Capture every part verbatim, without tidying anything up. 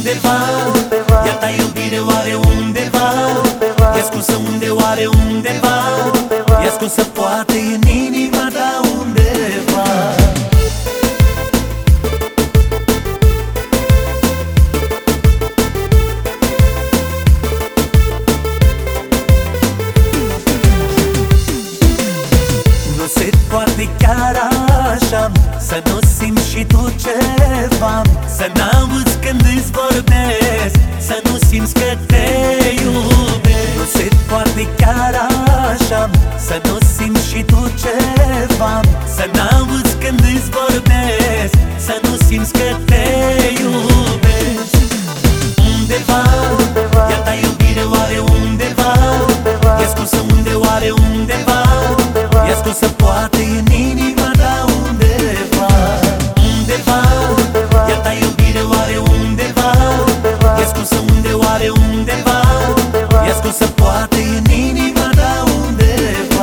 undeva, ea ta iubire oare undeva, e ascunsă unde oare undeva, e ascunsă poate în inima ta undeva. Nu se poate chiar așa să nu simți și tu ceva, să n-auzi când îți vorbesc, să nu simți că te iubesc. Nu se poate chiar așa să nu simți și tu ceva, să n-auzi când îți vorbesc, să nu simți că te iubesc. Undeva, ea ta iubire oare undeva, e ascunsă unde oare undeva, e ascunsă poate în inima ta undeva. Undeva, ea ta iubire oare undeva, e ascunsă unde oare undeva, e ascunsă poate în inima ta undeva.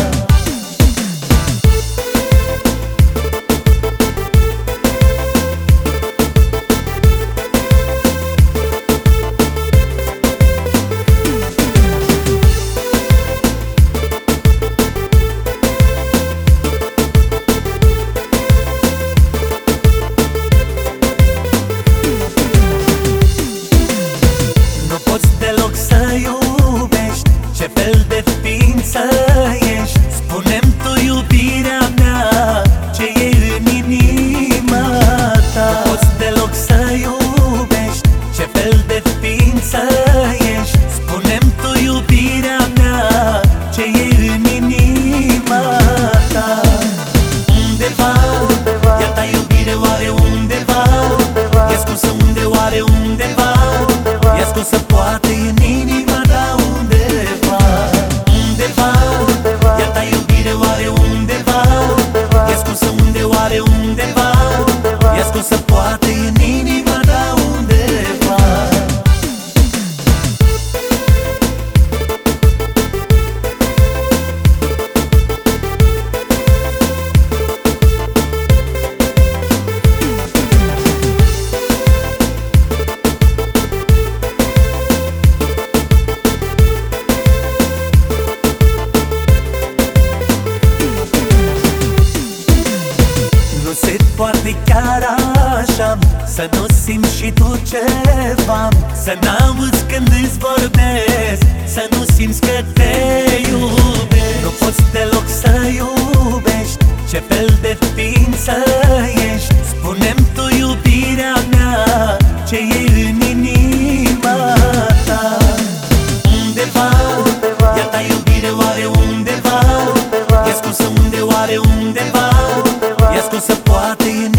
Ce fel de ființă ești? Spune-mi tu, iubirea mea, ce e în inima ta. Nu poți deloc să iubești. Ce fel de ființă ești? Spune-mi tu, iubirea mea, ce e în inima ta. Undeva, ea ta iubire oare undeva, e ascunsă unde oare undeva, e ascunsă poate în inima ta undeva. Undeva, ea ta iubire oare undeva, e ascunsă unde oare undeva, e ascunsă poate în inima ta undeva. Nu se poate chiar așa să nu simți și tu ceva, să n-auzi când îți vorbesc, să nu simți că te iubesc. Nu poți deloc să iubești. Ce fel de ființă ești? Spune-mi tu, iubirea mea, ce e în inima ta. Undeva, ea ta iubire oare undeva, e ascunsă unde oare undeva, e ascunsă poate în